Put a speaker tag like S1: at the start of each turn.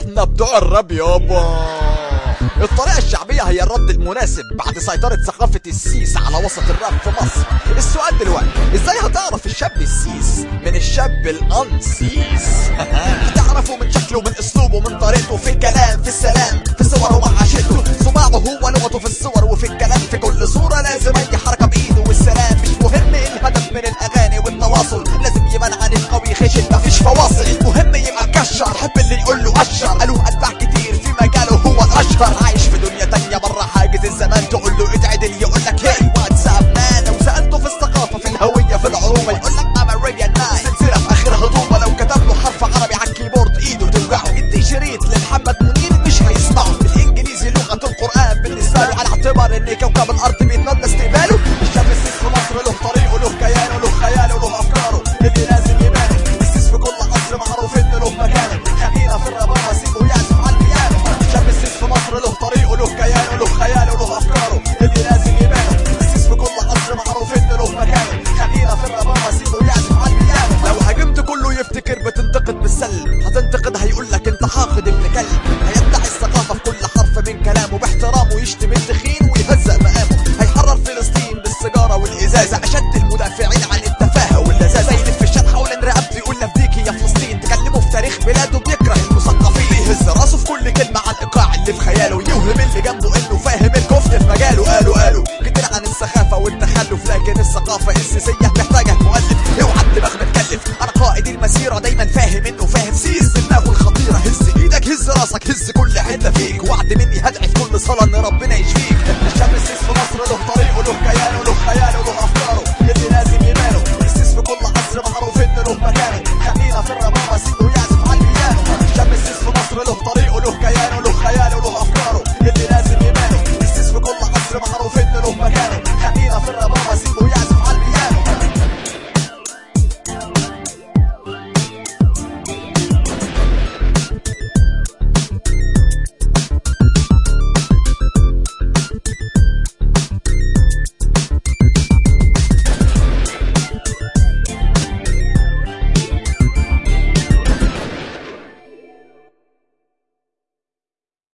S1: احنا بتوع الراب يابا. الطريقة الشعبية هي الرد المناسب بعد سيطرة ثقافة السيس على وسط الراب في مصر. السؤال دلوقتي، ازاي هتعرف الشاب السيس من الشاب الانسيس؟ هتعرفه من شكله، من اسلوبه، من طريقته في الكلام، في السلام، في صوره مع عشيته. صباعه هو لغته في الصور وفي الكلام، في كل صورة لازم اي حركة بايده والسلام. مش مهم الهدف من الاغاني والتواصل، لازم يبان عنيف قوي خشن مفيش فواصل. المهم يبقى مكشر، حب اللي يقول له اشر، قالوه اتباع كتير في مجاله هو الاشهر. عايش في دنيا تانية بره حاجز الزمان، تقول له اتعدل يقول لك هي واتساب مان. لو سالته في الثقافة، في الهوية، في العروبة، يقول لك ام ارابيان نايت. سلسلة في اخرها طوبة، لو كتب له حرف عربي على الكيبورد ايده توجعه. ادي شريط لمحمد منير مش هيسمعه. الانجليزي لغة القرآن بالنسبة له، على اعتبار ان كوكب الارض بيتمنى استقباله. الشاب السيس في مصر له طريقه، له كيانه، له خياله، له افكاره اللي لازم يبان. السيس في كل عصر معروف ان له مكانه، خلينا في الربابة سيبه يعزف على البيانو. الشاب السيس في مصر له طريقه، له كيانه، له خياله، له افكاره اللي لازم يبان. السيس في كل عصر معروف ان له مكانه، خلينا في الربابة سيبه يعزف على البيانو. لو هاجمت كله يفتكر بتنتقد بالسلب، هتنتقد هيقول لك انت حاقد ابن كلب. هيدعي الثقافة في كل حرف من كلامه، باحترامه يشتم التخين ويهزأ مقامه. هيحرر فلسطين بالسيجارة والازازة، اشد المدافعين عن التفاهة واللذاذة. يلف الشات حول ان رقبته يقول لفديكي يا فلسطين، تكلمه في تاريخ بلاده بيكره المثقفين. يهز راسه في كل كلمة على الايقاع اللي في خياله، يوهم اللي جنبه انه فاهم الكفت في مجاله. قالوا كتير عن السخافة والتخلف، لكن الثقافة السياسية محتاجة مؤلف. اوعى الدماغ متكلف، انا قائد المسيرة دايما